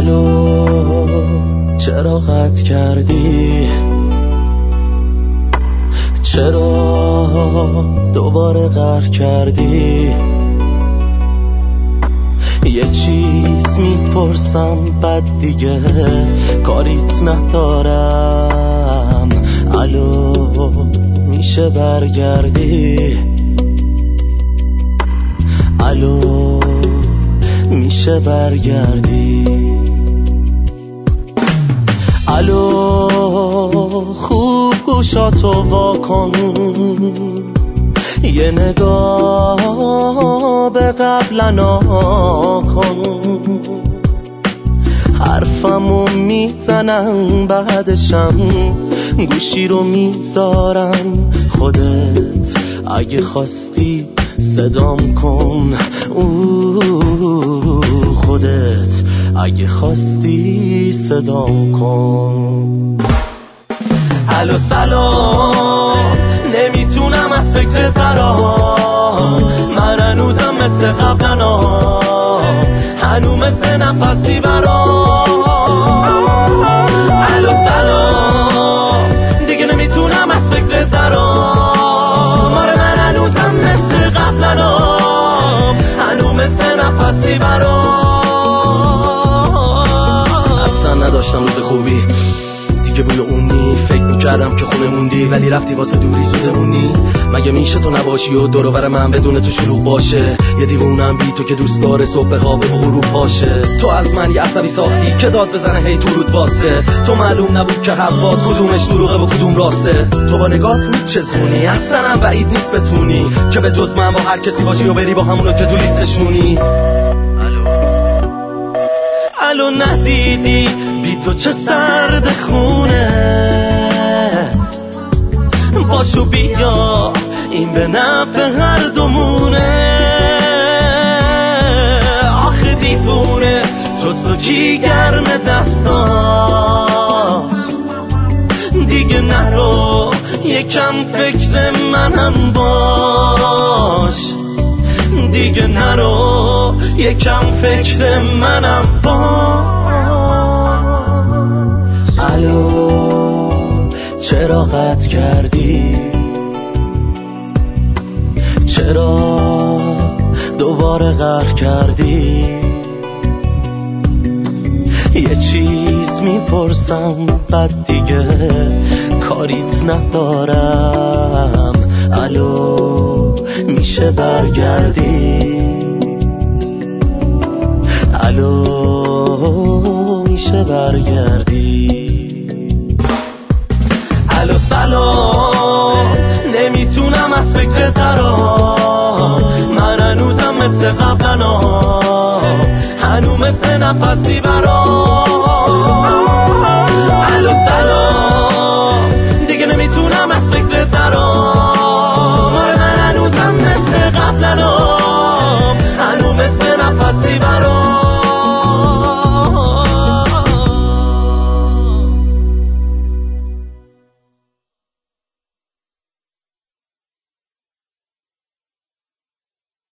الو چرا قطع کردی؟ چرا دوباره قهر کردی؟ یه چیز میپرسم بعد دیگه کاریت ندارم. الو میشه برگردی؟ الو میشه برگردی؟ الو خوب گوشاتو واکن، یه نگاه به قبلنا کن. حرفمو میزنم بعدشم گوشی رو میذارم. خودت اگه خواستی صدام کن، خودت اگه خواستی صدام کن. الو سلام، نمیتونم از فکر فرام، من هنوزم مثل قبلنا، هنوز مثل نفسی برام. الو سلام، دیگه نمیتونم از فکر فرام، آره من هنوزم مثل قبلنا، هنوز مثل نفسی برام. اصلا نداشتم روز خوبی دیگه، بوی اونی فکر میکردم که خونه موندی، ولی رفتی واسه دوری زودمونی. مگه میشه تو نباشی و دور و بر من بدون تو شلوغ باشه؟ یه دیوونم بی تو که دوست داره صبح خوابه و غروب باشه. تو از من یه عصبی ساختی که داد بزنه هی تو رود واسه تو. معلوم نبود که حواد کدومش دروغه و کدوم راسته. تو با نگاه میچزونی، اصلا هم بعید نیست بتونی که به جز من با هر کسی باشی و بری با همونو که تو لیستشونی. الو ندیدی بی تو چه سرد خونه؟ باشو بیا این به نفع هر دومونه. آخه دیوونه جز تو کی گرم دستاست؟ دیگه نرو یکم فکر منم باش، دیگه نرو یکم فکر منم باش. الو چرا قطع کردی؟ چرا دوباره قهر کردی؟ یه چیز میپرسم بعد دیگه کاریت ندارم. الو میشه برگردی؟ الو میشه برگردی؟ الو سلام، نمیتونم از فکر درام، من هنوزم مثل قبلنا، هنوز مثل نفسی برام.